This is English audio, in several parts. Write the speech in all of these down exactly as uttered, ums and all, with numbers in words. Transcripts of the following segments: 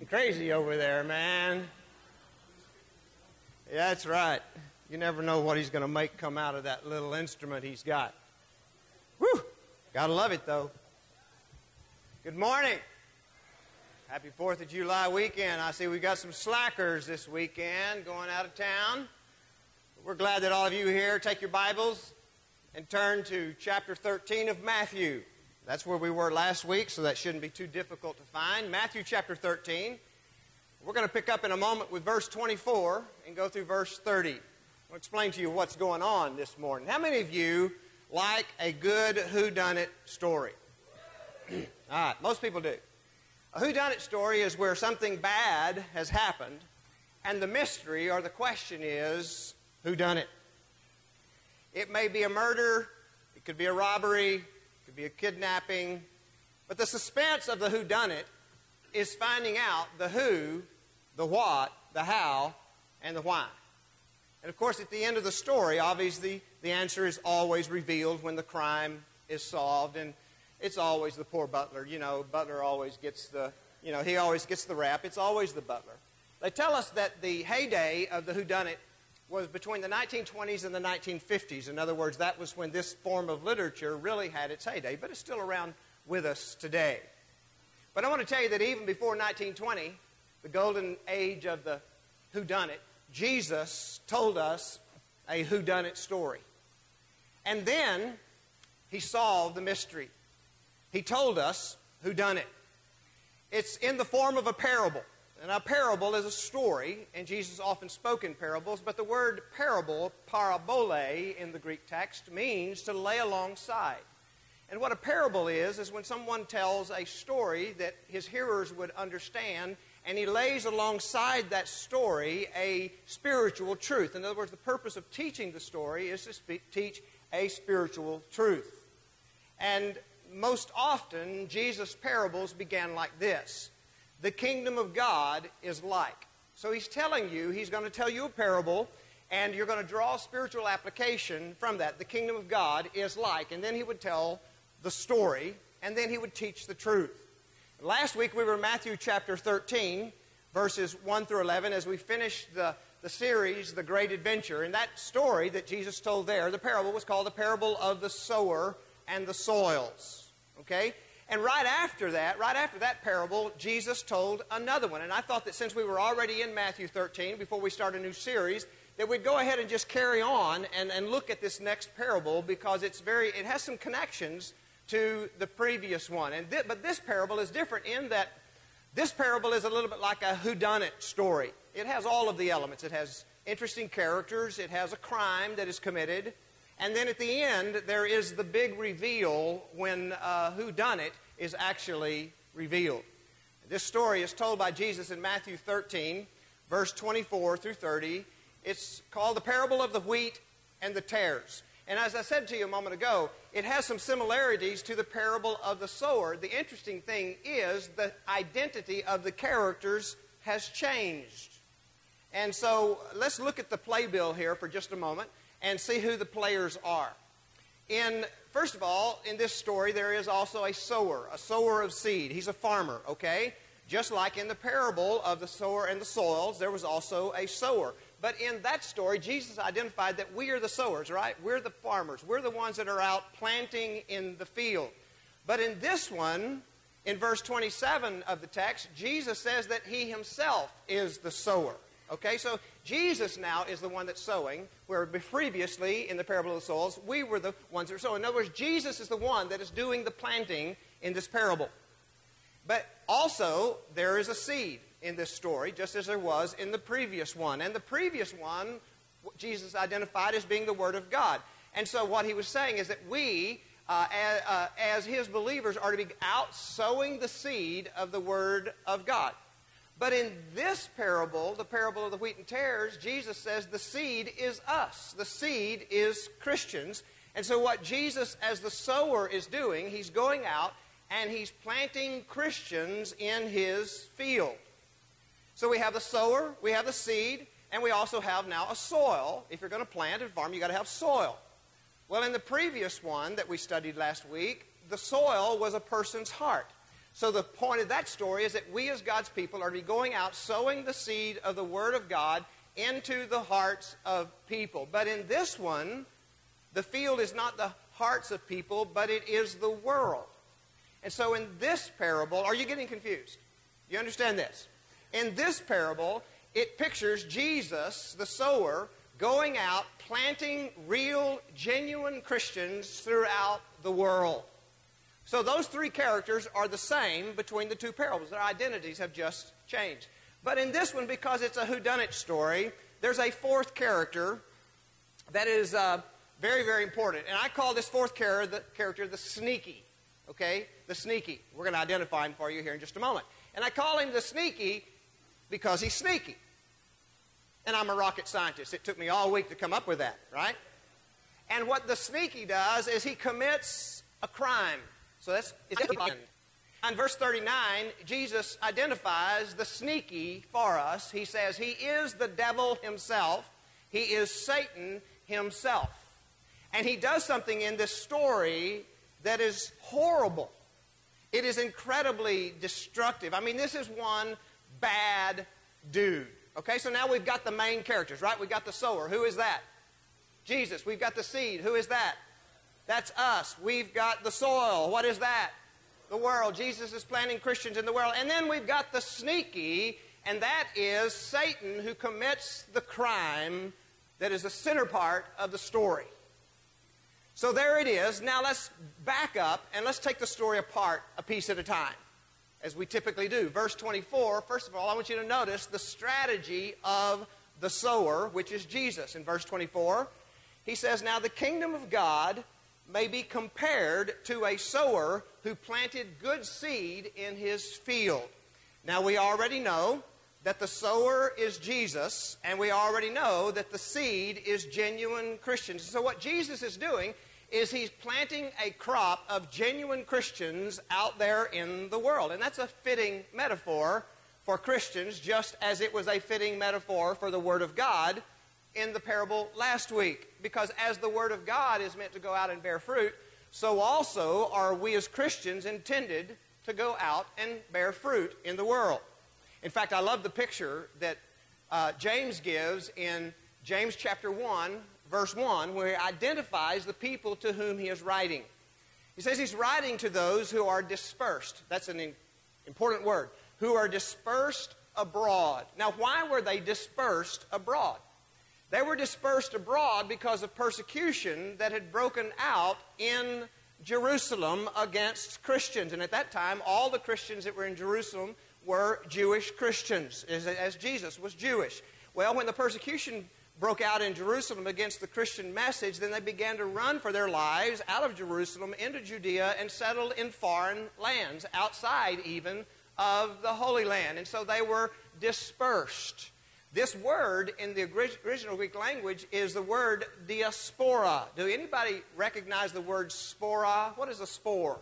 Crazy over there, man. Yeah, that's right. You never know what he's going to make come out of that little instrument he's got. Whew! Gotta love it, though. Good morning. Happy fourth of July weekend. I see we got some slackers this weekend going out of town. We're glad that all of you are here. Take your Bibles and turn to chapter thirteen of Matthew. That's where we were last week, so that shouldn't be too difficult to find. Matthew chapter thirteen. We're going to pick up in a moment with verse twenty-four and go through verse thirty. I'll explain to you what's going on this morning. How many of you like a good whodunit story? All right, most people do. A whodunit story is where something bad has happened, and the mystery or the question is, who done it? It may be a murder, it could be a robbery, it could be a kidnapping, but the suspense of the whodunit is finding out the who, the what, the how, and the why. And of course, at the end of the story, obviously, the answer is always revealed when the crime is solved, and it's always the poor butler. You know, butler always gets the, you know, he always gets the rap. It's always the butler. They tell us that the heyday of the whodunit was between the nineteen twenties and the nineteen fifties. In other words, that was when this form of literature really had its heyday, but it's still around with us today. But I want to tell you that even before nineteen twenty, the golden age of the whodunit, Jesus told us a whodunit story. And then he solved the mystery. He told us who done it. It's in the form of a parable. And a parable is a story, and Jesus often spoke in parables, but the word parable, parabole in the Greek text, means to lay alongside. And what a parable is, is when someone tells a story that his hearers would understand, and he lays alongside that story a spiritual truth. In other words, the purpose of teaching the story is to speak, teach a spiritual truth. And most often, Jesus' parables began like this. The kingdom of God is like. So he's telling you, he's going to tell you a parable, and you're going to draw spiritual application from that. The kingdom of God is like. And then he would tell the story, and then he would teach the truth. Last week we were in Matthew chapter thirteen, verses one through eleven, as we finished the, the series, The Great Adventure. And that story that Jesus told there, the parable, was called the parable of the sower and the soils. Okay? And right after that, right after that parable, Jesus told another one. And I thought that since we were already in Matthew thirteen, before we start a new series, that we'd go ahead and just carry on and, and look at this next parable, because it's very, it has some connections to the previous one. And th- but this parable is different in that this parable is a little bit like a whodunit story. It has all of the elements. It has interesting characters. It has a crime that is committed. And then at the end, there is the big reveal when uh, whodunit is actually revealed. This story is told by Jesus in Matthew thirteen, verse twenty-four through thirty. It's called the parable of the wheat and the tares. And as I said to you a moment ago, it has some similarities to the parable of the sower. The interesting thing is the identity of the characters has changed. And so let's look at the playbill here for just a moment and see who the players are. In, first of all, in this story, there is also a sower, a sower of seed. He's a farmer, okay? Just like in the parable of the sower and the soils, there was also a sower. But in that story, Jesus identified that we are the sowers, right? We're the farmers. We're the ones that are out planting in the field. But in this one, in verse twenty-seven of the text, Jesus says that he himself is the sower. Okay, so Jesus now is the one that's sowing, where previously in the parable of the soils, we were the ones that were sowing. In other words, Jesus is the one that is doing the planting in this parable. But also, there is a seed in this story, just as there was in the previous one. And the previous one, Jesus identified as being the Word of God. And so what he was saying is that we, uh, as, uh, as his believers, are to be out sowing the seed of the Word of God. But in this parable, the parable of the wheat and tares, Jesus says the seed is us. The seed is Christians. And so what Jesus, as the sower, is doing, he's going out and he's planting Christians in his field. So we have the sower, we have the seed, and we also have now a soil. If you're going to plant and farm, you've got to have soil. Well, in the previous one that we studied last week, the soil was a person's heart. So the point of that story is that we as God's people are to be going out sowing the seed of the Word of God into the hearts of people. But in this one, the field is not the hearts of people, but it is the world. And so in this parable, are you getting confused? You understand this? In this parable, it pictures Jesus, the sower, going out planting real, genuine Christians throughout the world. So those three characters are the same between the two parables. Their identities have just changed. But in this one, because it's a whodunit story, there's a fourth character that is uh, very, very important. And I call this fourth character the, character the sneaky. Okay? The sneaky. We're going to identify him for you here in just a moment. And I call him the sneaky because he's sneaky. And I'm a rocket scientist. It took me all week to come up with that, right? And what the sneaky does is he commits a crime. So that's it's in verse thirty-nine, Jesus identifies the sneaky for us. He says he is the devil himself. He is Satan himself. And he does something in this story that is horrible. It is incredibly destructive. I mean, this is one bad dude. Okay, so now we've got the main characters, right? We've got the sower. Who is that? Jesus. We've got the seed. Who is that? That's us. We've got the soil. What is that? The world. Jesus is planting Christians in the world. And then we've got the sneaky, and that is Satan, who commits the crime that is the center part of the story. So there it is. Now let's back up and let's take the story apart a piece at a time, as we typically do. Verse twenty-four, first of all, I want you to notice the strategy of the sower, which is Jesus. In verse twenty-four, he says, "Now the kingdom of God may be compared to a sower who planted good seed in his field." Now we already know that the sower is Jesus, and we already know that the seed is genuine Christians. So what Jesus is doing is he's planting a crop of genuine Christians out there in the world. And that's a fitting metaphor for Christians, just as it was a fitting metaphor for the Word of God in the parable last week. Because as the Word of God is meant to go out and bear fruit, so also are we as Christians intended to go out and bear fruit in the world. In fact, I love the picture that uh, James gives in James chapter one, verse one, where he identifies the people to whom he is writing. He says he's writing to those who are dispersed. That's an important word. Who are dispersed abroad. Now, why were they dispersed abroad? They were dispersed abroad because of persecution that had broken out in Jerusalem against Christians. And at that time, all the Christians that were in Jerusalem were Jewish Christians, as, as Jesus was Jewish. Well, when the persecution broke out in Jerusalem against the Christian message, then they began to run for their lives out of Jerusalem into Judea and settled in foreign lands, outside even of the Holy Land. And so they were dispersed. This word in the original Greek language is the word diaspora. Do anybody recognize the word spora? What is a spore?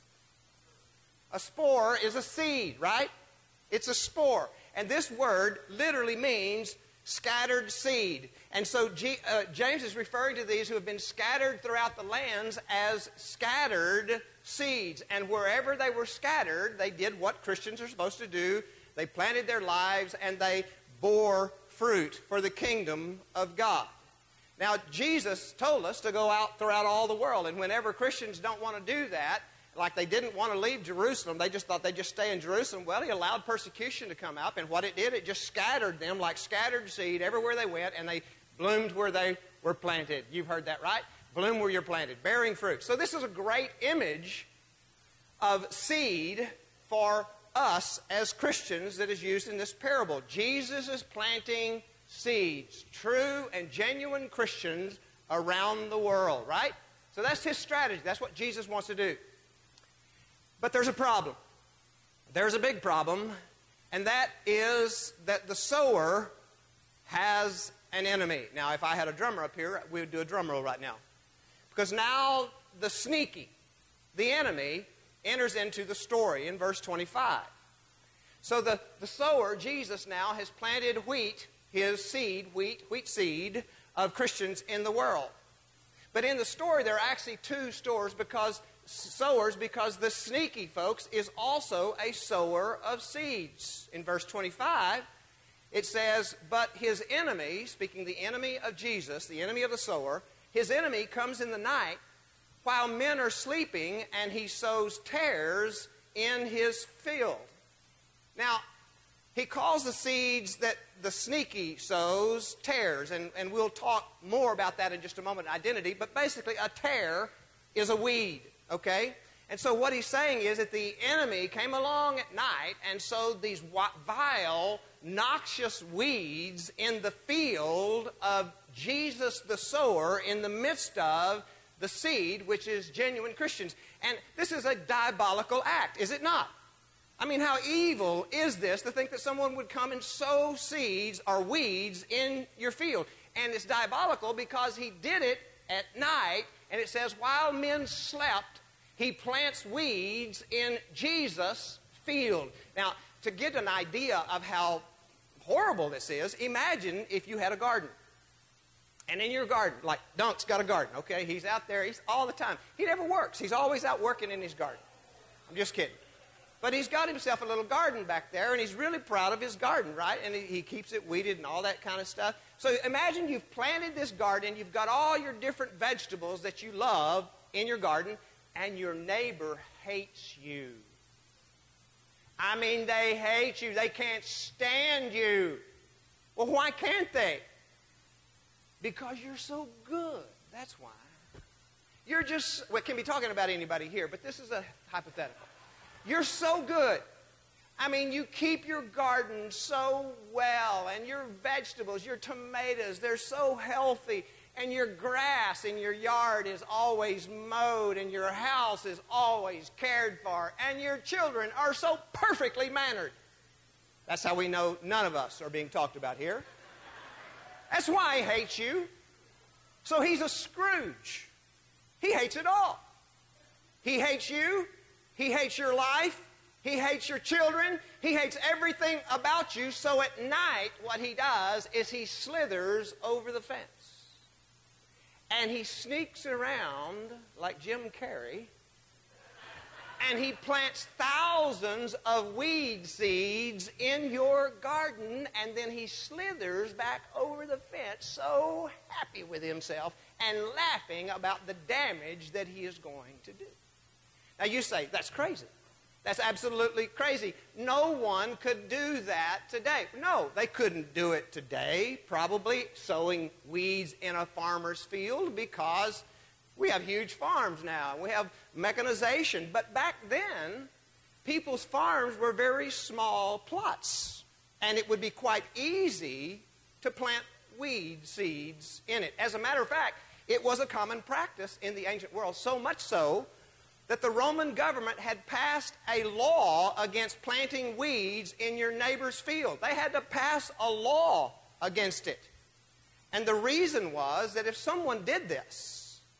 A spore is a seed, right? It's a spore. And this word literally means scattered seed. And so G, uh, James is referring to these who have been scattered throughout the lands as scattered seeds. And wherever they were scattered, they did what Christians are supposed to do. They planted their lives and they bore fruit for the kingdom of God. Now, Jesus told us to go out throughout all the world. And whenever Christians don't want to do that, like they didn't want to leave Jerusalem, they just thought they'd just stay in Jerusalem. Well, he allowed persecution to come up, and what it did, it just scattered them like scattered seed everywhere they went, and they bloomed where they were planted. You've heard that, right? Bloom where you're planted, bearing fruit. So this is a great image of seed for us as Christians that is used in this parable. Jesus is planting seeds, true and genuine Christians around the world, right? So that's his strategy. That's what Jesus wants to do. But there's a problem. There's a big problem, and that is that the sower has an enemy. Now, if I had a drummer up here, we would do a drum roll right now. Because now the sneaky, the enemy, enters into the story in verse twenty-five. So the, the sower, Jesus, now has planted wheat, his seed, wheat, wheat seed of Christians in the world. But in the story, there are actually two stores because sowers because the sneaky, folks, is also a sower of seeds. In verse twenty-five, it says, but his enemy, speaking the enemy of Jesus, the enemy of the sower, his enemy comes in the night while men are sleeping, and he sows tares in his field. Now, he calls the seeds that the sneaky sows tares, and, and we'll talk more about that in just a moment, identity, but basically a tare is a weed, okay? And so what he's saying is that the enemy came along at night and sowed these vile, noxious weeds in the field of Jesus the sower in the midst of the seed, which is genuine Christians. And this is a diabolical act, is it not? I mean, how evil is this to think that someone would come and sow seeds or weeds in your field? And it's diabolical because he did it at night, and it says, while men slept, he plants weeds in Jesus' field. Now, to get an idea of how horrible this is, imagine if you had a garden. And in your garden, like Dunk's got a garden, okay? He's out there he's all the time. He never works. He's always out working in his garden. I'm just kidding. But he's got himself a little garden back there, and he's really proud of his garden, right? And he, he keeps it weeded and all that kind of stuff. So imagine you've planted this garden, you've got all your different vegetables that you love in your garden, and your neighbor hates you. I mean, they hate you. They can't stand you. Well, why can't they? Because you're so good. That's why. You're just, well, it can be talking about anybody here, but this is a hypothetical. You're so good. I mean, you keep your garden so well, and your vegetables, your tomatoes, they're so healthy, and your grass in your yard is always mowed, and your house is always cared for, and your children are so perfectly mannered. That's how we know none of us are being talked about here. That's why he hates you. So he's a Scrooge. He hates it all. He hates you. He hates your life. He hates your children. He hates everything about you. So at night, what he does is he slithers over the fence. And he sneaks around like Jim Carrey. And he plants thousands of weed seeds in your garden, and then he slithers back over the fence so happy with himself and laughing about the damage that he is going to do. Now you say, that's crazy. That's absolutely crazy. No one could do that today. No, they couldn't do it today, probably sowing weeds in a farmer's field, because we have huge farms now. We have mechanization. But back then, people's farms were very small plots. And it would be quite easy to plant weed seeds in it. As a matter of fact, it was a common practice in the ancient world, so much so that the Roman government had passed a law against planting weeds in your neighbor's field. They had to pass a law against it. And the reason was that if someone did this,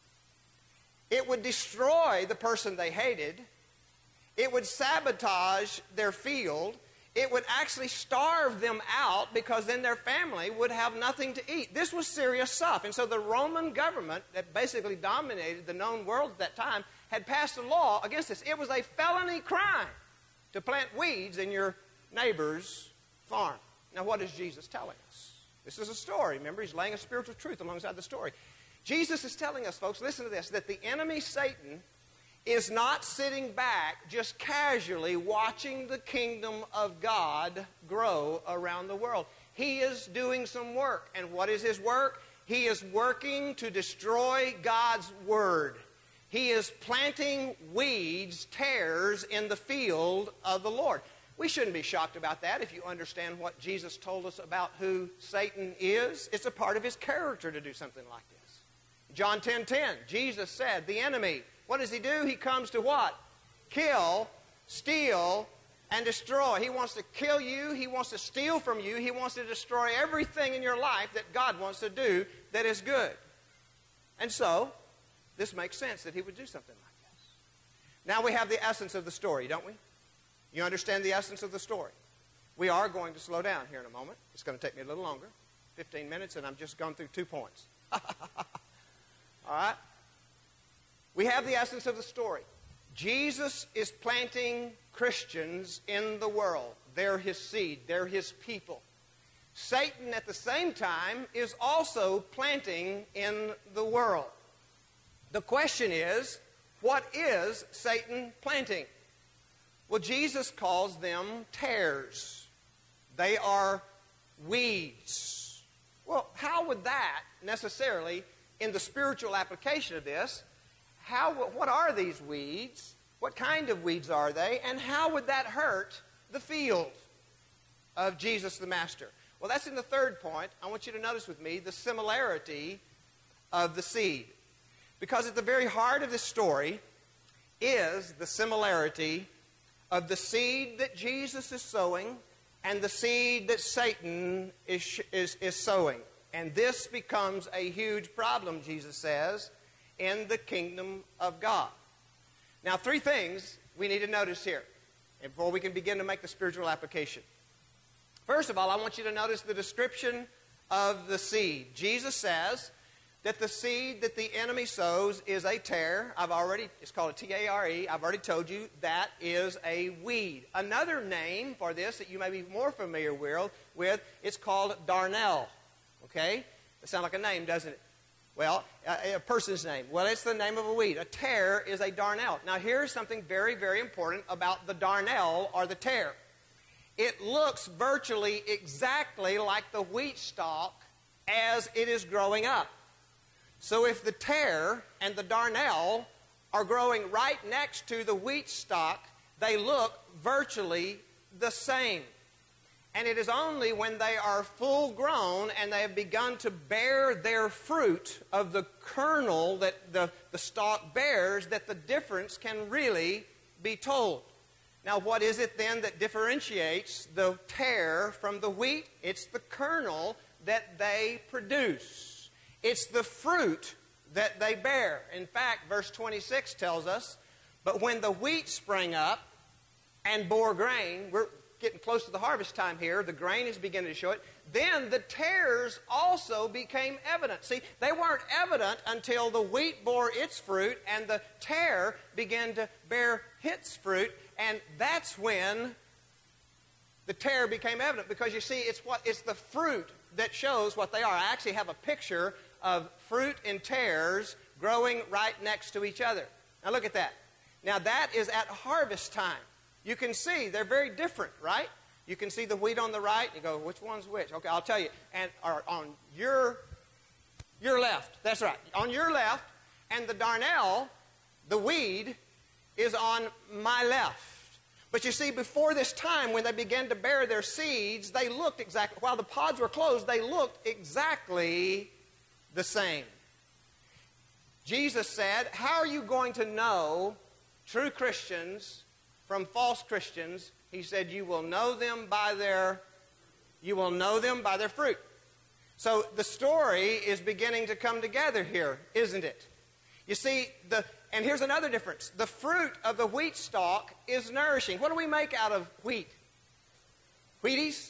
it would destroy the person they hated. It would sabotage their field. It would actually starve them out, because then their family would have nothing to eat. This was serious stuff. And so the Roman government that basically dominated the known world at that time had passed a law against this. It was a felony crime to plant weeds in your neighbor's farm. Now, what is Jesus telling us? This is a story. Remember, he's laying a spiritual truth alongside the story. Jesus is telling us, folks, listen to this, that the enemy, Satan, is not sitting back just casually watching the kingdom of God grow around the world. He is doing some work. And what is his work? He is working to destroy God's word. He is planting weeds, tares, in the field of the Lord. We shouldn't be shocked about that if you understand what Jesus told us about who Satan is. It's a part of his character to do something like this. John ten ten, Jesus said, the enemy, what does he do? He comes to what? Kill, steal, and destroy. He wants to kill you. He wants to steal from you. He wants to destroy everything in your life that God wants to do that is good. And so, this makes sense that he would do something like this. Now we have the essence of the story, don't we? You understand the essence of the story. We are going to slow down here in a moment. It's going to take me a little longer, fifteen minutes, and I've just gone through two points. All right? We have the essence of the story. Jesus is planting Christians in the world. They're his seed. They're his people. Satan, at the same time, is also planting in the world. The question is, what is Satan planting? Well, Jesus calls them tares. They are weeds. Well, how would that necessarily, in the spiritual application of this, how, what are these weeds? What kind of weeds are they? And how would that hurt the field of Jesus the Master? Well, that's in the third point. I want you to notice with me the similarity of the seed. Because at the very heart of this story is the similarity of the seed that Jesus is sowing and the seed that Satan is, is, is sowing. And this becomes a huge problem, Jesus says, in the kingdom of God. Now, three things we need to notice here before we can begin to make the spiritual application. First of all, I want you to notice the description of the seed. Jesus says that the seed that the enemy sows is a tare. I've already, it's called a T A R E. I've already told you that is a weed. Another name for this that you may be more familiar with, it's called darnel. Okay? That sounds like a name, doesn't it? Well, a, a person's name. Well, it's the name of a weed. A tare is a darnel. Now, here's something very, very important about the darnel or the tare. It looks virtually exactly like the wheat stalk as it is growing up. So if the tare and the darnel are growing right next to the wheat stalk, they look virtually the same. And it is only when they are full grown and they have begun to bear their fruit of the kernel that the, the stalk bears that the difference can really be told. Now, what is it then that differentiates the tare from the wheat? It's the kernel that they produce. It's the fruit that they bear. In fact, verse twenty-six tells us, but when the wheat sprang up and bore grain, we're getting close to the harvest time here, the grain is beginning to show it, then the tares also became evident. See, they weren't evident until the wheat bore its fruit and the tare began to bear its fruit, and that's when the tare became evident, because you see, it's what it's the fruit that shows what they are. I actually have a picture of fruit and tares growing right next to each other. Now look at that. Now that is at harvest time. You can see they're very different, right? You can see the wheat on the right. You go, which one's which? Okay, I'll tell you. And or on your your left, that's right. On your left, and the darnel, the weed, is on my left. But you see, before this time, when they began to bear their seeds, they looked exactly, while the pods were closed, they looked exactly the same. Jesus said, how are you going to know true Christians from false Christians? He said, you will know them by their, you will know them by their fruit. So the story is beginning to come together here, isn't it? You see, the, and here's another difference. The fruit of the wheat stalk is nourishing. What do we make out of wheat? Wheaties?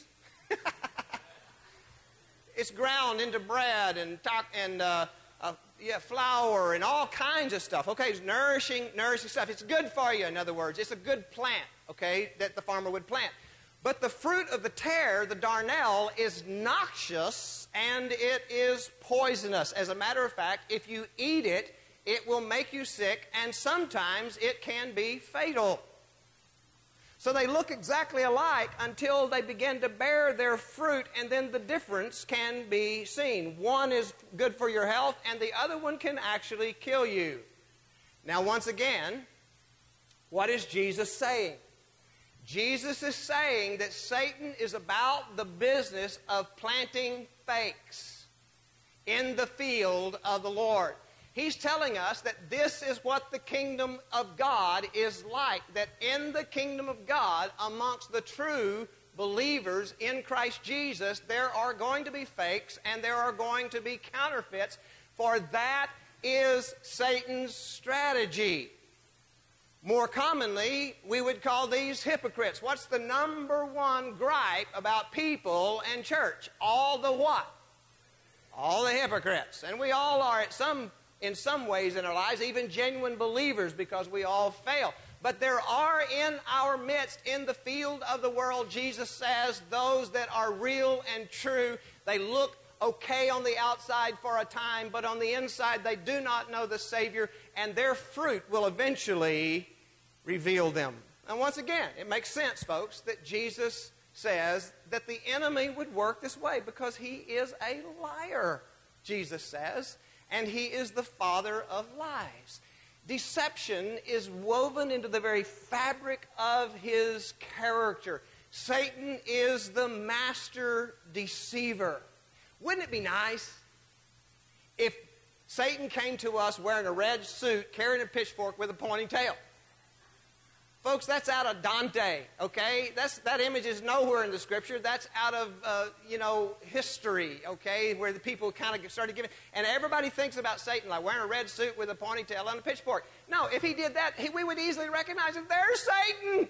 It's ground into bread and, and uh, uh, yeah, flour and all kinds of stuff. Okay, it's nourishing, nourishing stuff. It's good for you, in other words. It's a good plant, okay, that the farmer would plant. But the fruit of the tare, the darnel, is noxious and it is poisonous. As a matter of fact, if you eat it, it will make you sick, and sometimes it can be fatal. So they look exactly alike until they begin to bear their fruit, and then the difference can be seen. One is good for your health, and the other one can actually kill you. Now, once again, what is Jesus saying? Jesus is saying that Satan is about the business of planting fakes in the field of the Lord. He's telling us that this is what the kingdom of God is like, that in the kingdom of God, amongst the true believers in Christ Jesus, there are going to be fakes and there are going to be counterfeits, for that is Satan's strategy. More commonly, we would call these hypocrites. What's the number one gripe about people and church? All the what? All the hypocrites. And we all are at some in some ways in our lives, even genuine believers, because we all fail. But there are in our midst, in the field of the world, Jesus says, those that are real and true. They look okay on the outside for a time, but on the inside they do not know the Savior, and their fruit will eventually reveal them. And once again, it makes sense, folks, that Jesus says that the enemy would work this way because he is a liar, Jesus says, and he is the father of lies. Deception is woven into the very fabric of his character. Satan is the master deceiver. Wouldn't it be nice if Satan came to us wearing a red suit, carrying a pitchfork with a pointing tail? Folks, that's out of Dante, okay? That's, that image is nowhere in the Scripture. That's out of, uh, you know, history, okay, where the people kind of started giving. And everybody thinks about Satan like wearing a red suit with a ponytail and a pitchfork. No, if he did that, he, we would easily recognize that there's Satan.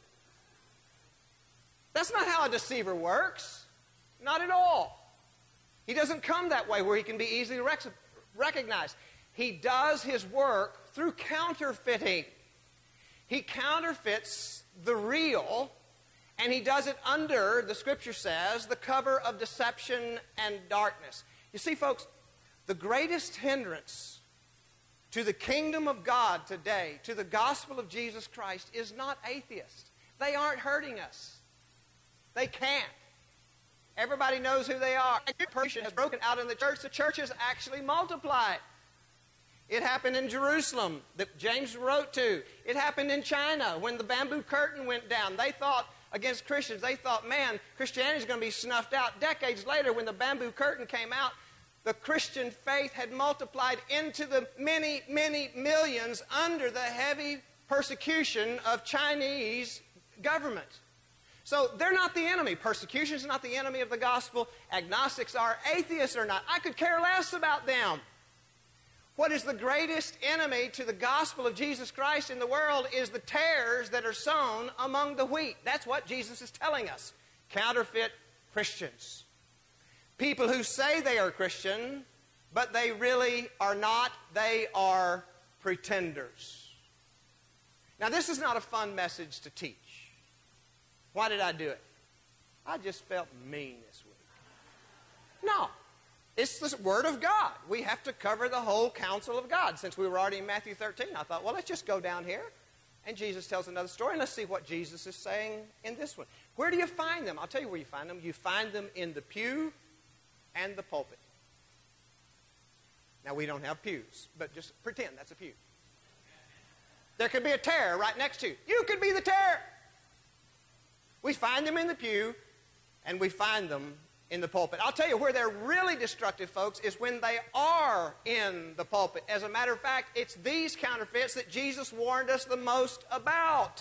That's not how a deceiver works. Not at all. He doesn't come that way where he can be easily rec- recognized. He does his work through counterfeiting. He counterfeits the real, and he does it under, the Scripture says, the cover of deception and darkness. You see, folks, the greatest hindrance to the kingdom of God today, to the gospel of Jesus Christ, is not atheists. They aren't hurting us. They can't. Everybody knows who they are. Persecution has broken out in the church. The church has actually multiplied. It happened in Jerusalem that James wrote to. It happened in China when the bamboo curtain went down. They thought against Christians, they thought, man, Christianity is going to be snuffed out. Decades later, when the bamboo curtain came out, the Christian faith had multiplied into the many, many millions under the heavy persecution of Chinese government. So they're not the enemy. Persecution is not the enemy of the gospel. Agnostics are. Atheists are not. I could care less about them. What is the greatest enemy to the gospel of Jesus Christ in the world is the tares that are sown among the wheat. That's what Jesus is telling us. Counterfeit Christians. People who say they are Christian, but they really are not. They are pretenders. Now, this is not a fun message to teach. Why did I do it? I just felt mean this week. No. It's the Word of God. We have to cover the whole counsel of God. Since we were already in Matthew thirteen, I thought, well, let's just go down here. And Jesus tells another story, and let's see what Jesus is saying in this one. Where do you find them? I'll tell you where you find them. You find them in the pew and the pulpit. Now, we don't have pews, but just pretend that's a pew. There could be a tare right next to you. You could be the tare. We find them in the pew, and we find them in the pulpit. I'll tell you where they're really destructive, folks, is when they are in the pulpit. As a matter of fact, it's these counterfeits that Jesus warned us the most about.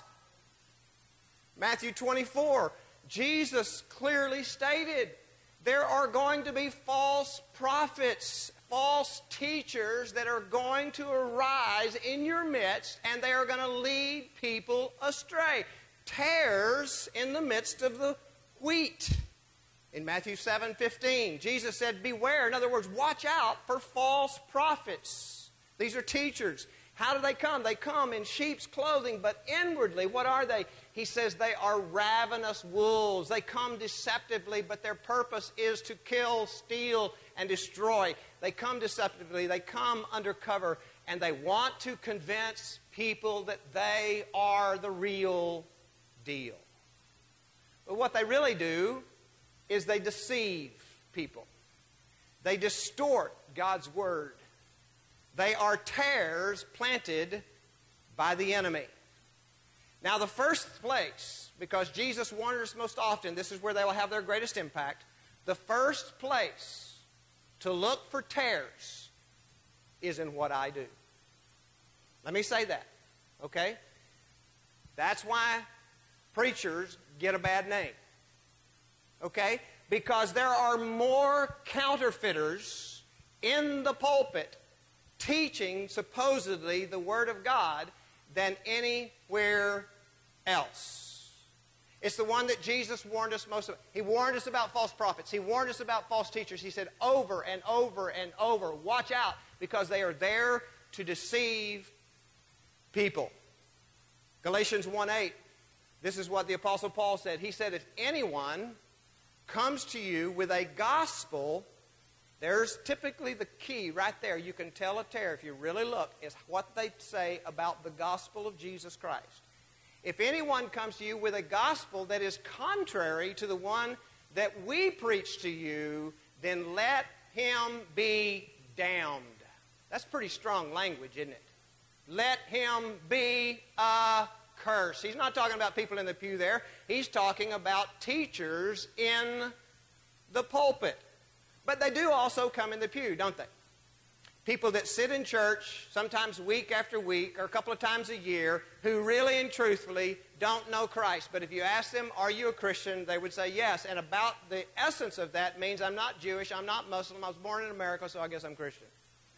Matthew twenty-four, Jesus clearly stated there are going to be false prophets, false teachers that are going to arise in your midst, and they are going to lead people astray. Tares in the midst of the wheat. In Matthew seven fifteen, Jesus said, beware. In other words, watch out for false prophets. These are teachers. How do they come? They come in sheep's clothing, but inwardly, what are they? He says they are ravenous wolves. They come deceptively, but their purpose is to kill, steal, and destroy. They come deceptively. They come undercover, and they want to convince people that they are the real deal. But what they really do is they deceive people. They distort God's Word. They are tares planted by the enemy. Now, the first place, because Jesus warned us most often, this is where they will have their greatest impact. The first place to look for tares is in what I do. Let me say that, okay? That's why preachers get a bad name. Okay? Because there are more counterfeiters in the pulpit teaching supposedly the Word of God than anywhere else. It's the one that Jesus warned us most about. He warned us about false prophets. He warned us about false teachers. He said over and over and over, watch out, because they are there to deceive people. Galatians one eight, this is what the Apostle Paul said. He said, if anyone comes to you with a gospel, there's typically the key right there. You can tell a tear if you really look, is what they say about the gospel of Jesus Christ. If anyone comes to you with a gospel that is contrary to the one that we preach to you, then let him be damned. That's pretty strong language, isn't it? Let him be accursed. He's not talking about people in the pew there. He's talking about teachers in the pulpit. But they do also come in the pew, don't they? People that sit in church, sometimes week after week or a couple of times a year, who really and truthfully don't know Christ. But if you ask them, are you a Christian? They would say yes. And about the essence of that means I'm not Jewish, I'm not Muslim, I was born in America, so I guess I'm Christian.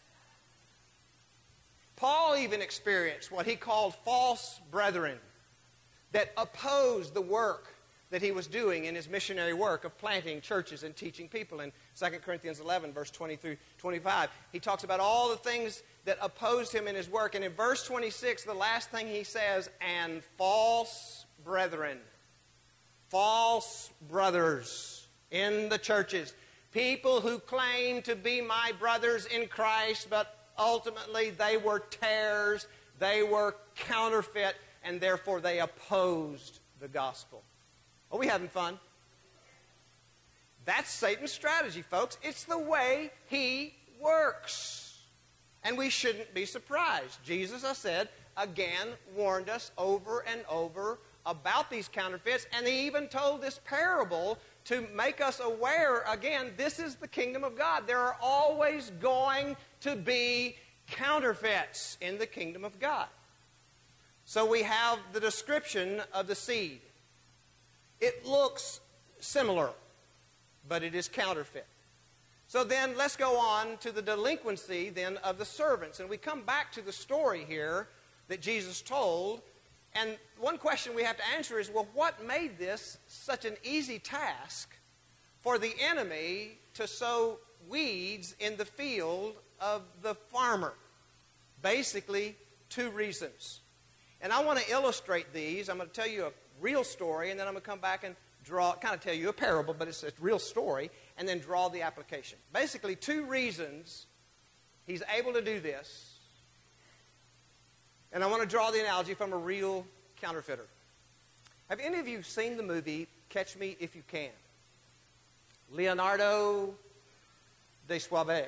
Paul even experienced what he called false brethren that opposed the work that he was doing in his missionary work of planting churches and teaching people. In Second Corinthians eleven, verse twenty through twenty-five, he talks about all the things that opposed him in his work. And in verse twenty-six, the last thing he says, and false brethren, false brothers in the churches, people who claim to be my brothers in Christ, but ultimately they were tares, they were counterfeit, and therefore they opposed the gospel. Are we having fun? That's Satan's strategy, folks. It's the way he works. And we shouldn't be surprised. Jesus, I said, again warned us over and over about these counterfeits, and he even told this parable to make us aware, again, this is the kingdom of God. There are always going to be counterfeits in the kingdom of God. So we have the description of the seed. It looks similar, but it is counterfeit. So then let's go on to the delinquency then of the servants. And we come back to the story here that Jesus told. And one question we have to answer is, well, what made this such an easy task for the enemy to sow weeds in the field of the farmer? Basically, two reasons. And I want to illustrate these. I'm going to tell you a real story, and then I'm going to come back and draw, kind of tell you a parable, but it's a real story, and then draw the application. Basically, two reasons he's able to do this. And I want to draw the analogy from a real counterfeiter. Have any of you seen the movie Catch Me If You Can? Leonardo DiCaprio.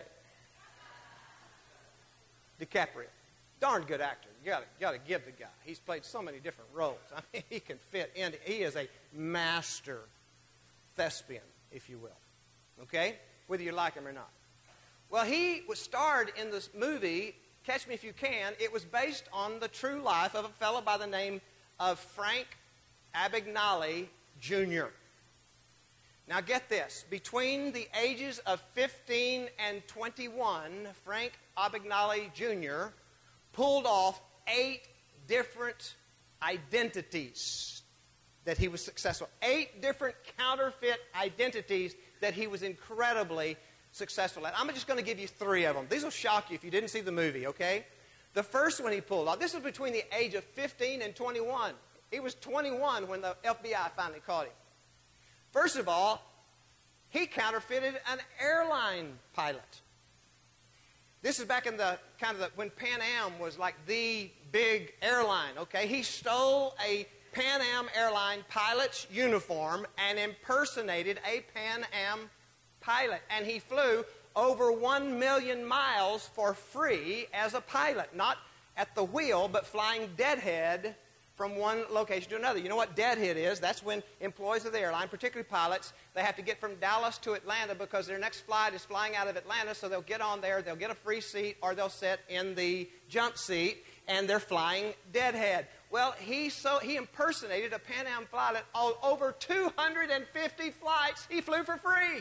DiCaprio. Darn good actor. You got got to give the guy. He's played so many different roles. I mean, he can fit in. He is a master thespian, if you will. Okay? Whether you like him or not. Well, he was starred in this movie, Catch Me If You Can. It was based on the true life of a fellow by the name of Frank Abagnale, Junior Now get this. Between the ages of fifteen and twenty-one, Frank Abagnale, Junior pulled off eight different identities that he was successful. Eight different counterfeit identities that he was incredibly successful at. I'm just going to give you three of them. These will shock you if you didn't see the movie, okay? The first one he pulled off, this was between the age of fifteen and twenty-one. He was twenty-one when the F B I finally caught him. First of all, he counterfeited an airline pilot. This is back in the kind of the, when Pan Am was like the big airline, okay? He stole a Pan Am airline pilot's uniform and impersonated a Pan Am pilot. And he flew over one million miles for free as a pilot. Not at the wheel, but flying deadhead from one location to another. You know what deadhead is? That's when employees of the airline, particularly pilots, they have to get from Dallas to Atlanta because their next flight is flying out of Atlanta, so they'll get on there, they'll get a free seat, or they'll sit in the jump seat, and they're flying deadhead. Well, he so he impersonated a Pan Am pilot on over two hundred fifty flights. He flew for free.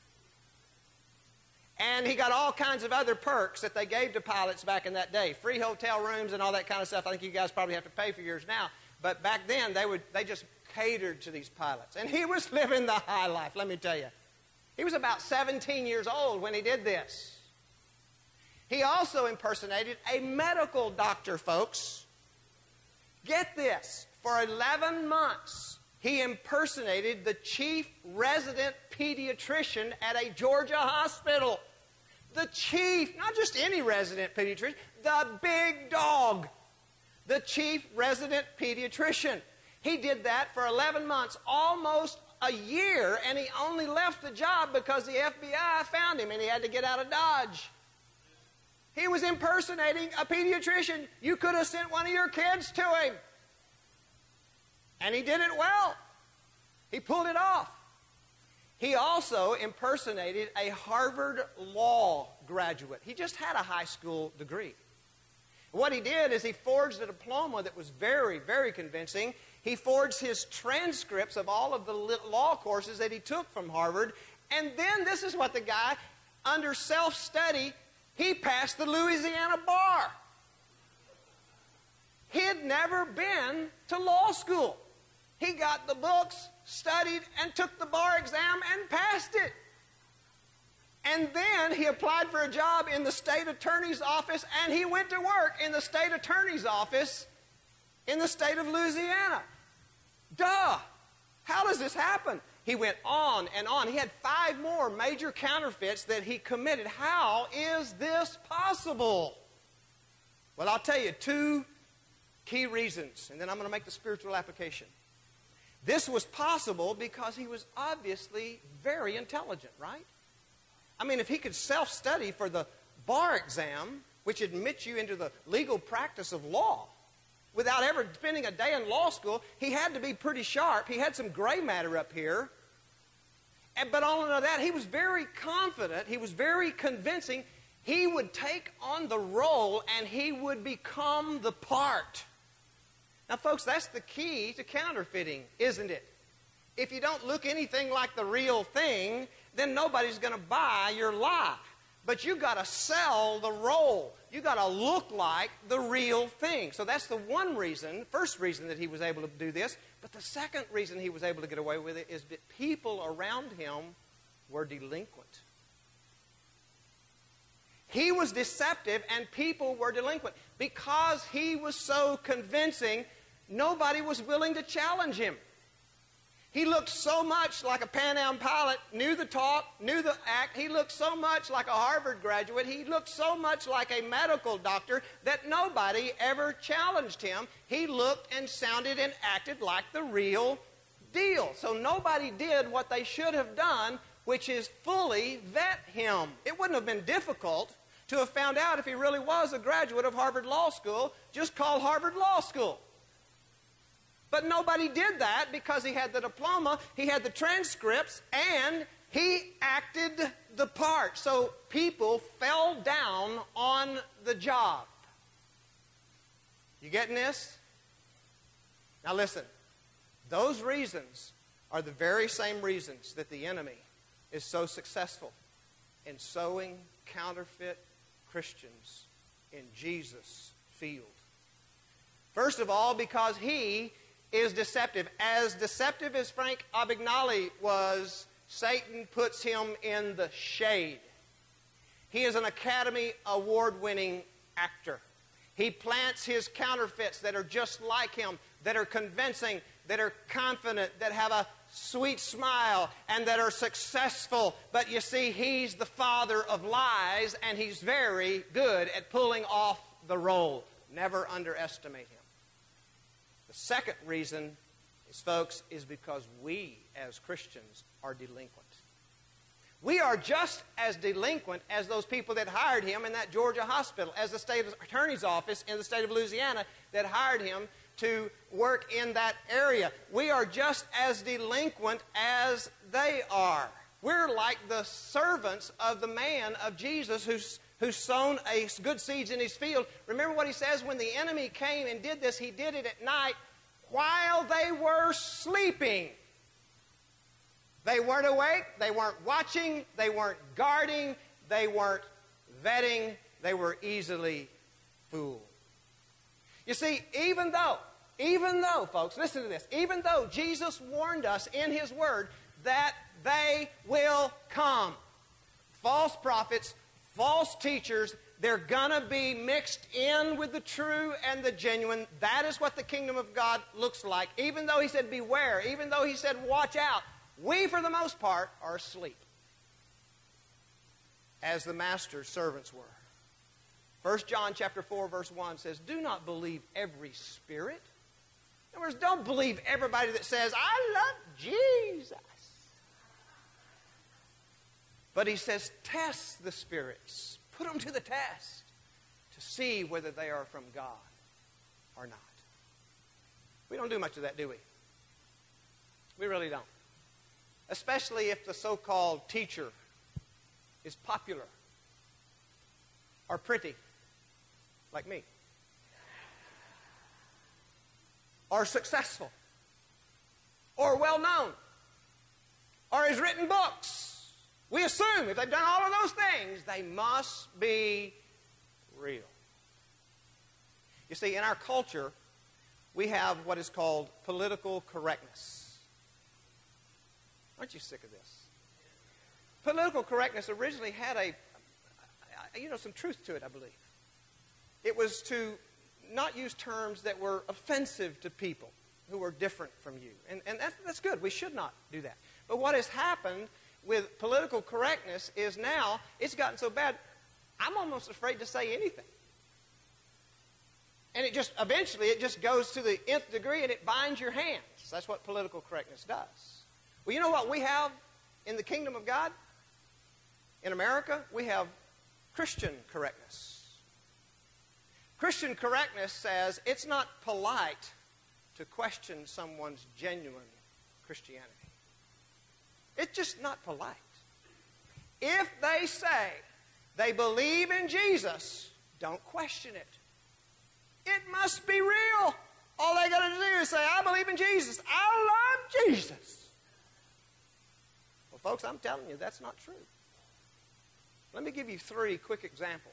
And he got all kinds of other perks that they gave to pilots back in that day. Free hotel rooms and all that kind of stuff. I think you guys probably have to pay for yours now. But back then, they would they just catered to these pilots. And he was living the high life, let me tell you. He was about seventeen years old when he did this. He also impersonated a medical doctor, folks. Get this, for eleven months, he impersonated the chief resident pediatrician at a Georgia hospital. The chief, not just any resident pediatrician, the big dog. The chief resident pediatrician. He did that for eleven months, almost a year, and he only left the job because the F B I found him and he had to get out of Dodge. He was impersonating a pediatrician. You could have sent one of your kids to him. And he did it well. He pulled it off. He also impersonated a Harvard Law graduate. He just had a high school degree. What he did is he forged a diploma that was very, very convincing. He forged his transcripts of all of the law courses that he took from Harvard. And then this is what the guy, under self-study, he passed the Louisiana bar. He had never been to law school. He got the books, studied, and took the bar exam and passed it. And then he applied for a job in the state attorney's office, and he went to work in the state attorney's office in the state of Louisiana. Duh! How does this happen? He went on and on. He had five more major counterfeits that he committed. How is this possible? Well, I'll tell you two key reasons, and then I'm going to make the spiritual application. This was possible because he was obviously very intelligent, right? I mean, if he could self-study for the bar exam, which admits you into the legal practice of law, without ever spending a day in law school, he had to be pretty sharp. He had some gray matter up here. And, but all of that, he was very confident. He was very convincing. He would take on the role and he would become the part. Now, folks, that's the key to counterfeiting, isn't it? If you don't look anything like the real thing, then nobody's going to buy your lie. But you've got to sell the role. You've got to look like the real thing. So that's the one reason, first reason that he was able to do this. But the second reason he was able to get away with it is that people around him were delinquent. He was deceptive and people were delinquent. Because he was so convincing, nobody was willing to challenge him. He looked so much like a Pan Am pilot, knew the talk, knew the act. He looked so much like a Harvard graduate. He looked so much like a medical doctor that nobody ever challenged him. He looked and sounded and acted like the real deal. So nobody did what they should have done, which is fully vet him. It wouldn't have been difficult to have found out if he really was a graduate of Harvard Law School. Just call Harvard Law School. But nobody did that because he had the diploma, he had the transcripts, and he acted the part. So people fell down on the job. You getting this? Now listen, those reasons are the very same reasons that the enemy is so successful in sowing counterfeit Christians in Jesus' field. First of all, because he is deceptive. As deceptive as Frank Abagnale was, Satan puts him in the shade. He is an Academy Award-winning actor. He plants his counterfeits that are just like him, that are convincing, that are confident, that have a sweet smile, and that are successful. But you see, he's the father of lies, and he's very good at pulling off the role. Never underestimate him. The second reason is, folks, is because we as Christians are delinquent. We are just as delinquent as those people that hired him in that Georgia hospital, as the state attorney's office in the state of Louisiana that hired him to work in that area. We are just as delinquent as they are. We're like the servants of the man of Jesus who's who's sown a good seeds in his field. Remember what he says, when the enemy came and did this, he did it at night while they were sleeping. They weren't awake, they weren't watching, they weren't guarding, they weren't vetting, they were easily fooled. You see, even though, even though, folks, listen to this, even though Jesus warned us in his word that they will come, false prophets, false teachers, They're going to be mixed in with the true and the genuine. That is what the kingdom of God looks like. Even though he said beware, even though he said watch out, we, for the most part, are asleep, as the master's servants were. First John chapter four, verse one says, do not believe every spirit. In other words, don't believe everybody that says, I love Jesus. But he says, test the spirits. Put them to the test to see whether they are from God or not. We don't do much of that, do we? We really don't. Especially if the so-called teacher is popular or pretty, like me, or successful, or well-known, or has written books. We assume if they've done all of those things, they must be real. You see, in our culture, we have what is called political correctness. Aren't you sick of this? Political correctness originally had a, you know, some truth to it, I believe. It was to not use terms that were offensive to people who were different from you. And, and that's, that's good. We should not do that. But what has happened with political correctness is now it's gotten so bad, I'm almost afraid to say anything. And it just, eventually, it just goes to the nth degree and it binds your hands. That's what political correctness does. Well, you know what we have in the kingdom of God? In America, we have Christian correctness. Christian correctness says it's not polite to question someone's genuine Christianity. It's just not polite. If they say they believe in Jesus, don't question it. It must be real. All they got to do is say, I believe in Jesus. I love Jesus. Well, folks, I'm telling you, that's not true. Let me give you three quick examples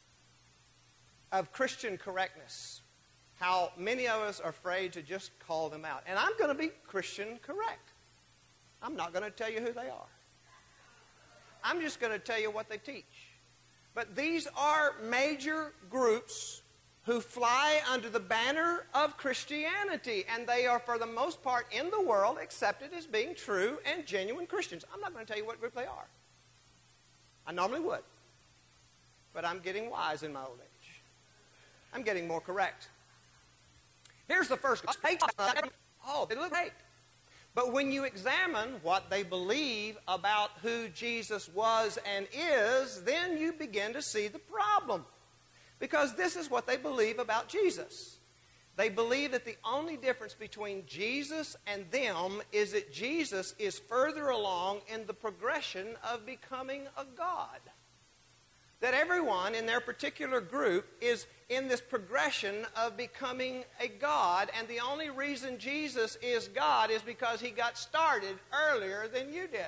of Christian correctness, how many of us are afraid to just call them out. And I'm going to be Christian correct. I'm not going to tell you who they are. I'm just going to tell you what they teach. But these are major groups who fly under the banner of Christianity, and they are, for the most part, in the world accepted as being true and genuine Christians. I'm not going to tell you what group they are. I normally would. But I'm getting wise in my old age. I'm getting more correct. Here's the first group. Oh, they look great. But when you examine what they believe about who Jesus was and is, then you begin to see the problem. Because this is what they believe about Jesus. They believe that the only difference between Jesus and them is that Jesus is further along in the progression of becoming a God. That everyone in their particular group is in this progression of becoming a God, and the only reason Jesus is God is because he got started earlier than you did.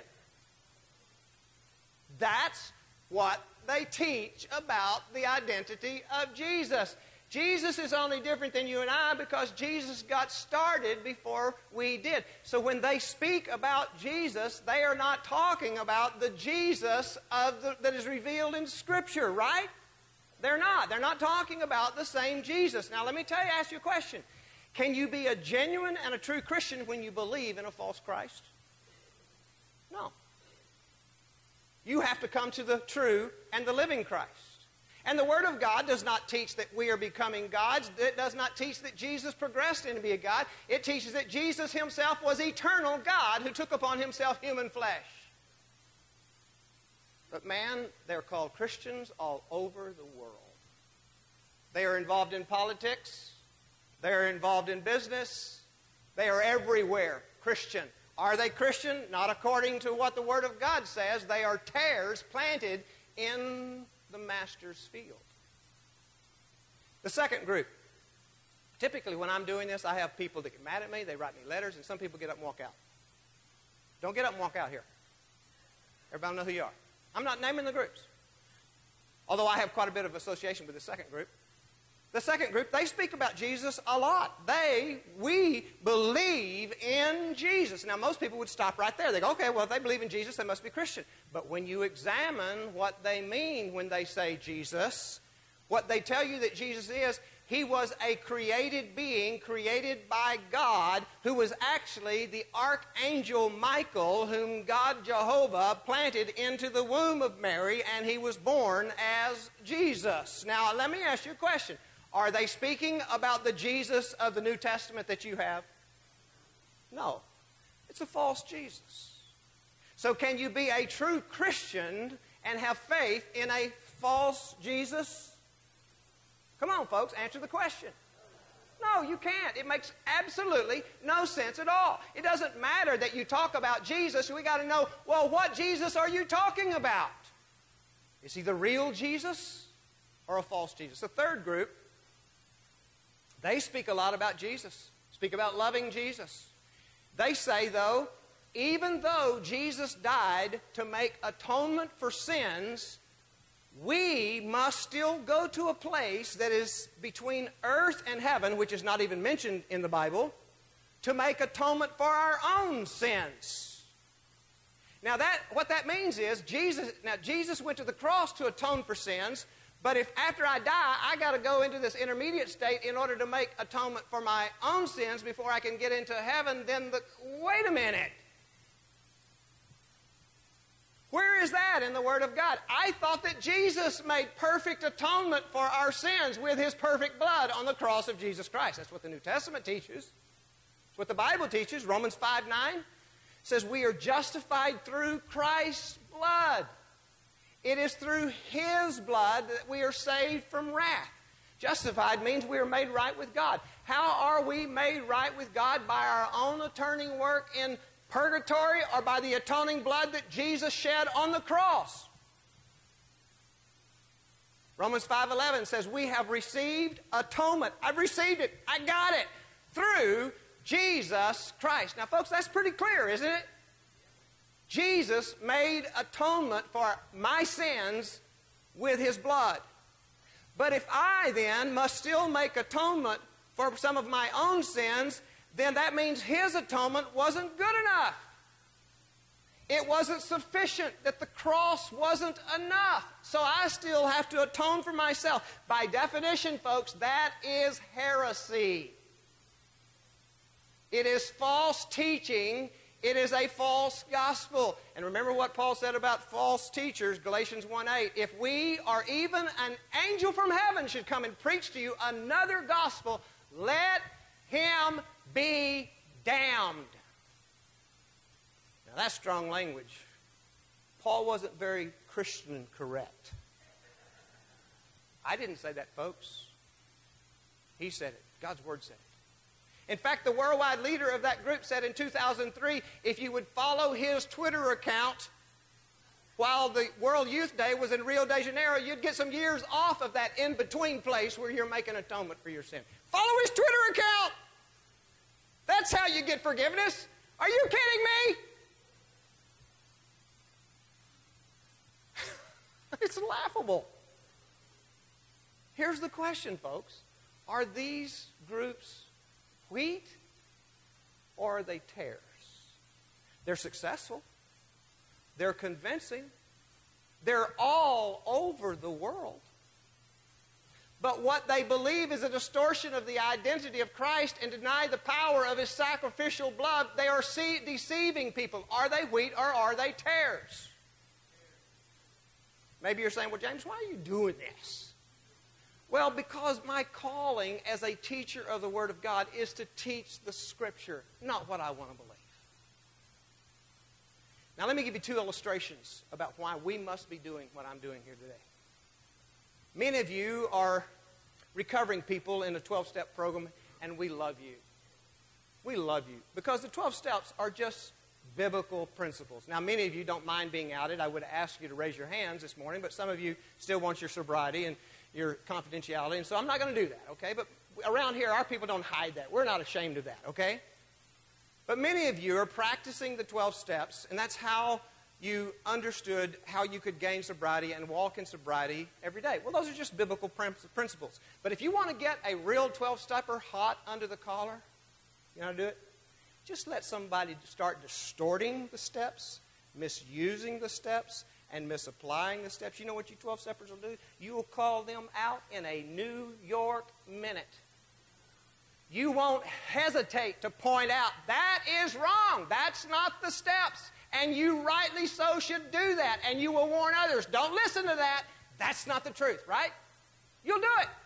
That's what they teach about the identity of Jesus. Jesus is only different than you and I because Jesus got started before we did. So when they speak about Jesus, they are not talking about the Jesus of the, that is revealed in Scripture, right? They're not. They're not talking about the same Jesus. Now let me tell you, ask you a question. Can you be a genuine and a true Christian when you believe in a false Christ? No. You have to come to the true and the living Christ. And the Word of God does not teach that we are becoming gods. It does not teach that Jesus progressed into being a God. It teaches that Jesus himself was eternal God who took upon himself human flesh. But man, they're called Christians all over the world. They are involved in politics. They are involved in business. They are everywhere Christian. Are they Christian? Not according to what the Word of God says. They are tares planted in the master's field. The second group. Typically when I'm doing this, I have people that get mad at me. They write me letters, and some people get up and walk out. Don't get up and walk out here. Everybody know who you are. I'm not naming the groups. Although I have quite a bit of association with the second group. The second group, they speak about Jesus a lot. They, we believe in Jesus. Now, most people would stop right there. They go, okay, well, if they believe in Jesus, they must be Christian. But when you examine what they mean when they say Jesus, What they tell you that Jesus is, he was a created being, created by God, who was actually the archangel Michael, whom God Jehovah planted into the womb of Mary, and he was born as Jesus. Now, let me ask you a question. Are they speaking about the Jesus of the New Testament that you have? No. It's a false Jesus. So can you be a true Christian and have faith in a false Jesus? Come on, folks, answer the question. No, you can't. It makes absolutely no sense at all. It doesn't matter that you talk about Jesus. We got to know, well, what Jesus are you talking about? Is he the real Jesus or a false Jesus? The third group, they speak a lot about Jesus, speak about loving Jesus. They say, though, even though Jesus died to make atonement for sins, we must still go to a place that is between earth and heaven, which is not even mentioned in the Bible, to make atonement for our own sins. Now, that what that means is, Jesus, now Jesus went to the cross to atone for sins, but if after I die, I got to go into this intermediate state in order to make atonement for my own sins before I can get into heaven, then the, wait a minute. Where is that in the Word of God? I thought that Jesus made perfect atonement for our sins with his perfect blood on the cross of Jesus Christ. That's what the New Testament teaches. That's what the Bible teaches. Romans five nine says we are justified through Christ's blood. It is through his blood that we are saved from wrath. Justified means we are made right with God. How are we made right with God? By our own atoning work in purgatory, or by the atoning blood that Jesus shed on the cross? Romans five eleven says we have received atonement. I've received it. I got it. Through Jesus Christ. Now, folks, that's pretty clear, isn't it? Jesus made atonement for my sins with his blood. But if I then must still make atonement for some of my own sins, then that means his atonement wasn't good enough. It wasn't sufficient, that the cross wasn't enough. So I still have to atone for myself. By definition, folks, that is heresy. It is false teaching. It is a false gospel. And remember what Paul said about false teachers, Galatians one eight. If we or even an angel from heaven should come and preach to you another gospel, let him be damned. Now that's strong language. Paul wasn't very Christian correct. I didn't say that, folks. He said it. God's Word said it. In fact, the worldwide leader of that group said in two thousand three, if you would follow his Twitter account while the World Youth Day was in Rio de Janeiro, you'd get some years off of that in-between place where you're making atonement for your sin. Follow his Twitter account. That's how you get forgiveness. Are you kidding me? It's laughable. Here's the question, folks. Are these groups wheat or are they tares? They're successful. They're convincing. They're all over the world. But what they believe is a distortion of the identity of Christ and deny the power of his sacrificial blood. They are deceiving people. Are they wheat or are they tares? Maybe you're saying, well, James, why are you doing this? Well, because my calling as a teacher of the Word of God is to teach the Scripture, not what I want to believe. Now, let me give you two illustrations about why we must be doing what I'm doing here today. Many of you are recovering people in a twelve-step program, and we love you. We love you because the twelve steps are just biblical principles. Now, many of you don't mind being outed. I would ask you to raise your hands this morning, but some of you still want your sobriety and your confidentiality, and so I'm not going to do that, okay? But around here, our people don't hide that. We're not ashamed of that, okay? But many of you are practicing the twelve steps, and that's how you understood how you could gain sobriety and walk in sobriety every day. Well, those are just biblical principles. But if you want to get a real twelve-stepper hot under the collar, you know how to do it? Just let somebody start distorting the steps, misusing the steps and misapplying the steps, you know what you twelve-steppers will do? You will call them out in a New York minute. You won't hesitate to point out, that is wrong. That's not the steps. And you rightly so should do that. And you will warn others, don't listen to that. That's not the truth, right? You'll do it.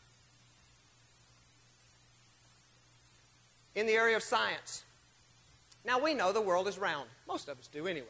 In the area of science. Now, we know the world is round. Most of us do anyway.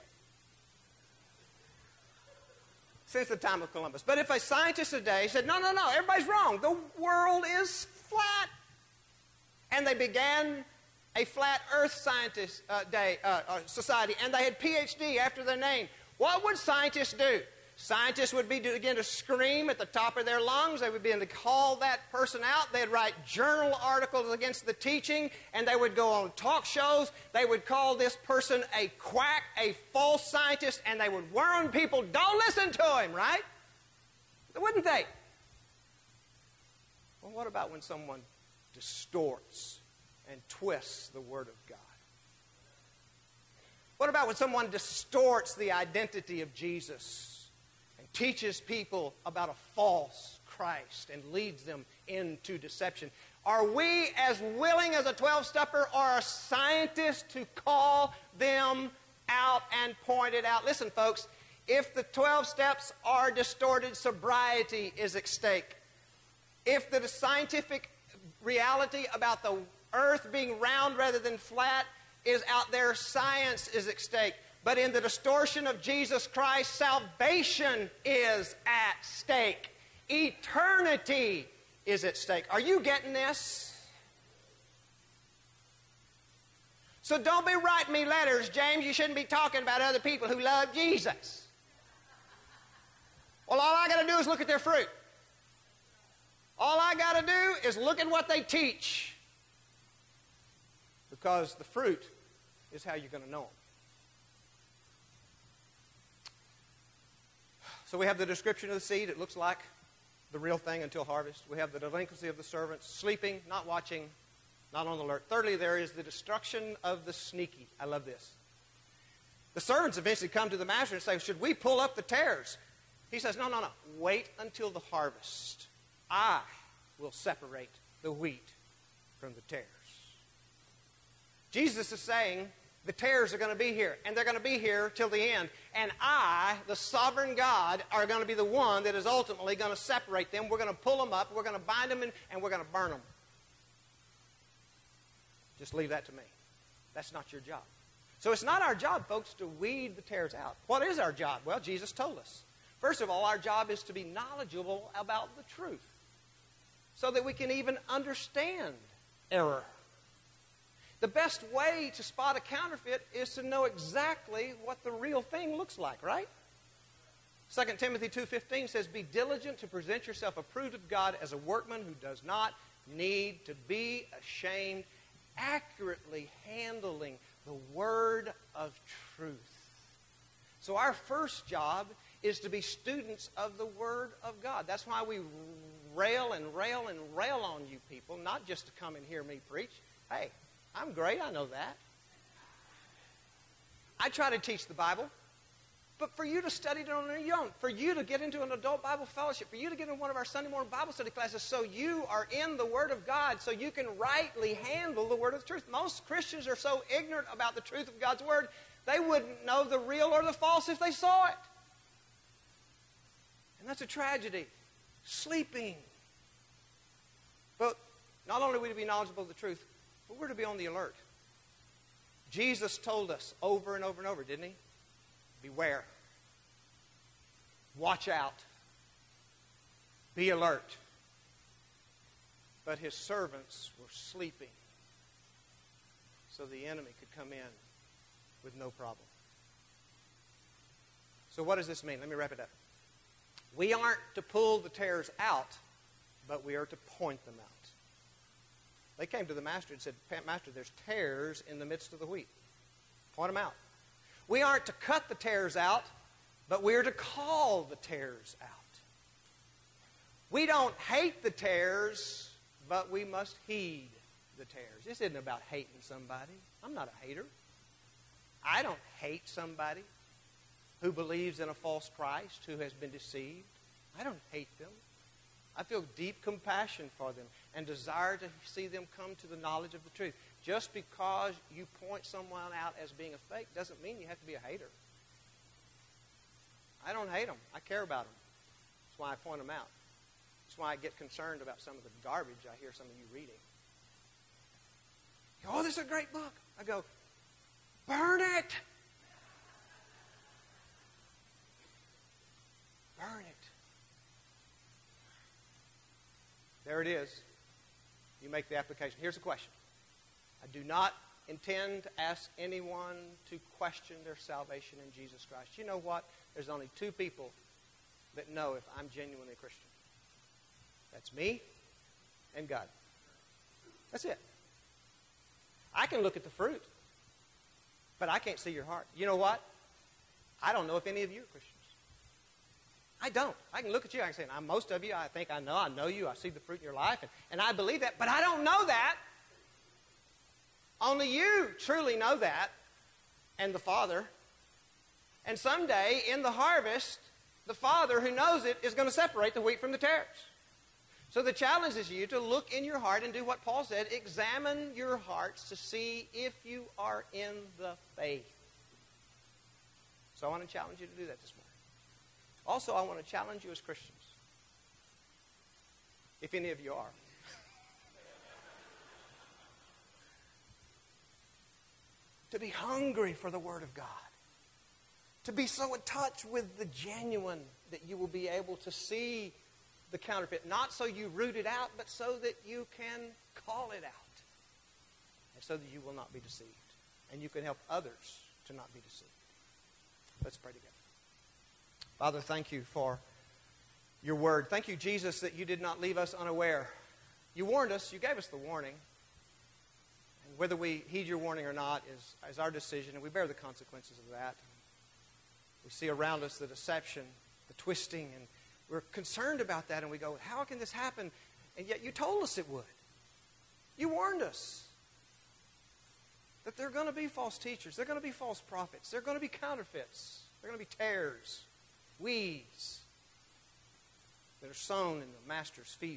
Since the time of Columbus. But if a scientist today said, no, no, no, everybody's wrong. The world is flat. And they began a flat earth scientist uh, day, uh, uh, society, and they had P H D after their name. What would scientists do? Scientists would be, begin to scream at the top of their lungs. They would begin to call that person out. They'd write journal articles against the teaching, and they would go on talk shows. They would call this person a quack, a false scientist, and they would warn people, don't listen to him, right? Wouldn't they? Well, what about when someone distorts and twists the Word of God? What about when someone distorts the identity of Jesus and teaches people about a false Christ and leads them into deception? Are we as willing as a twelve-stepper or a scientist to call them out and point it out? Listen, folks, if the twelve steps are distorted, sobriety is at stake. If the scientific reality about the earth being round rather than flat is out there, science is at stake. But in the distortion of Jesus Christ, salvation is at stake. Eternity is at stake. Are you getting this? So don't be writing me letters, James. You shouldn't be talking about other people who love Jesus. Well, all I got to do is look at their fruit. All I got to do is look at what they teach. Because the fruit is how you're going to know them. So we have the description of the seed. It looks like the real thing until harvest. We have the delinquency of the servants, sleeping, not watching, not on the alert. Thirdly, there is the destruction of the sneaky. I love this. The servants eventually come to the master and say, should we pull up the tares? He says, no, no, no. Wait until the harvest. I will separate the wheat from the tares. Jesus is saying the tares are going to be here, and they're going to be here till the end. And I, the sovereign God, are going to be the one that is ultimately going to separate them. We're going to pull them up, we're going to bind them, in, and we're going to burn them. Just leave that to me. That's not your job. So it's not our job, folks, to weed the tares out. What is our job? Well, Jesus told us. First of all, our job is to be knowledgeable about the truth, so that we can even understand error. The best way to spot a counterfeit is to know exactly what the real thing looks like, right? Second Timothy two fifteen says, be diligent to present yourself approved of God as a workman who does not need to be ashamed, accurately handling the word of truth. So our first job is to be students of the Word of God. That's why we rail and rail and rail on you people, not just to come and hear me preach. Hey, I'm great, I know that. I try to teach the Bible, but for you to study it on your own, for you to get into an adult Bible fellowship, for you to get in one of our Sunday morning Bible study classes so you are in the Word of God, so you can rightly handle the Word of truth. Most Christians are so ignorant about the truth of God's Word, they wouldn't know the real or the false if they saw it. And that's a tragedy. Sleeping. But not only are we to be knowledgeable of the truth, but we're to be on the alert. Jesus told us over and over and over, didn't he? Beware. Watch out. Be alert. But his servants were sleeping, so the enemy could come in with no problem. So what does this mean? Let me wrap it up. We aren't to pull the tares out, but we are to point them out. They came to the master and said, Master, there's tares in the midst of the wheat. Point them out. We aren't to cut the tares out, but we are to call the tares out. We don't hate the tares, but we must heed the tares. This isn't about hating somebody. I'm not a hater. I don't hate somebody. who believes in a false Christ, who has been deceived. I don't hate them. I feel deep compassion for them and desire to see them come to the knowledge of the truth. Just because you point someone out as being a fake doesn't mean you have to be a hater. I don't hate them. I care about them. That's why I point them out. That's why I get concerned about some of the garbage I hear some of you reading. Oh, this is a great book. I go, burn it. Burn it. There it is. You make the application. Here's the question. I do not intend to ask anyone to question their salvation in Jesus Christ. You know what? There's only two people that know if I'm genuinely a Christian. That's me and God. That's it. I can look at the fruit, but I can't see your heart. You know what? I don't know if any of you are Christians. I don't. I can look at you. I can say, I'm most of you. I think I know. I know you. I see the fruit in your life, and, and I believe that, but I don't know that. Only you truly know that, and the Father. And someday in the harvest, the Father who knows it is going to separate the wheat from the tares. So the challenge is you to look in your heart and do what Paul said. Examine your hearts to see if you are in the faith. So I want to challenge you to do that this morning. Also, I want to challenge you as Christians, if any of you are, to be hungry for the Word of God. To be so in touch with the genuine that you will be able to see the counterfeit. Not so you root it out, but so that you can call it out. And so that you will not be deceived. And you can help others to not be deceived. Let's pray together. Father, thank you for your word. Thank you, Jesus, that you did not leave us unaware. You warned us. You gave us the warning. And whether we heed your warning or not is, is our decision, and we bear the consequences of that. We see around us the deception, the twisting, and we're concerned about that, and we go, how can this happen? And yet you told us it would. You warned us that there are going to be false teachers. There are going to be false prophets. There are going to be counterfeits. There are going to be tares, weeds that are sown in the Master's field.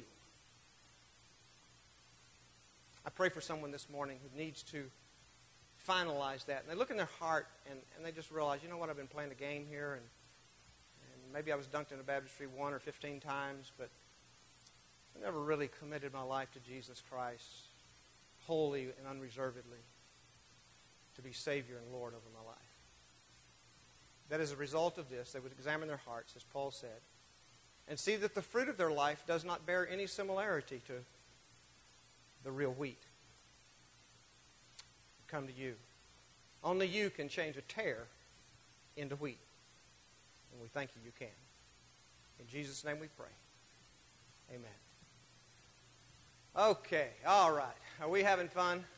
I pray for someone this morning who needs to finalize that. And they look in their heart and, and they just realize, you know what, I've been playing a game here, and, and maybe I was dunked in a baptistry one or fifteen times, but I never really committed my life to Jesus Christ wholly and unreservedly to be Savior and Lord over my life. That as a result of this, they would examine their hearts, as Paul said, and see that the fruit of their life does not bear any similarity to the real wheat. Come to you. Only you can change a tare into wheat. And we thank you you can. In Jesus' name we pray. Amen. Okay, all right. Are we having fun?